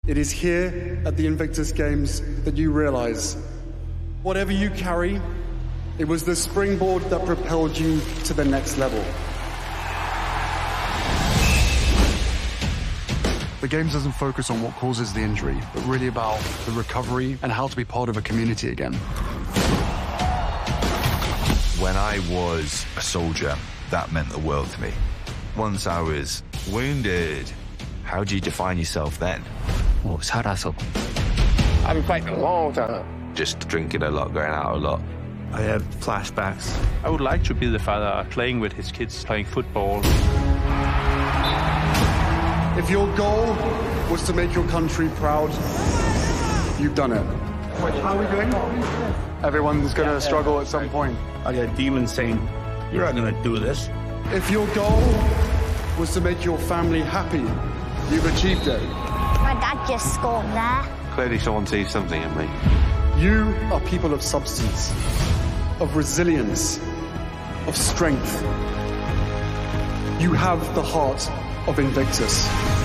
It is here at the Invictus Games that you realize, whatever you carry, it was the springboard that propelled you to the next level. The Games doesn't focus on what causes the injury, but really about the recovery and how to be part of a community again. When I was a soldier, that meant the world to me. Once I was wounded, how do you define yourself then? 살아서. I've been fighting a long time. Just drinking a lot, going out a lot. I have flashbacks. I would like to be the father playing with his kids, playing football. If your goal was to make your country proud, you've done it. How are we doing? Everyone's going to struggle at some point. I got demons saying, you're not going to do this. If your goal was to make your family happy, you've achieved it. My dad just scored there. Clearly someone sees something in me. You are people of substance, of resilience, of strength. You have the heart of Invictus.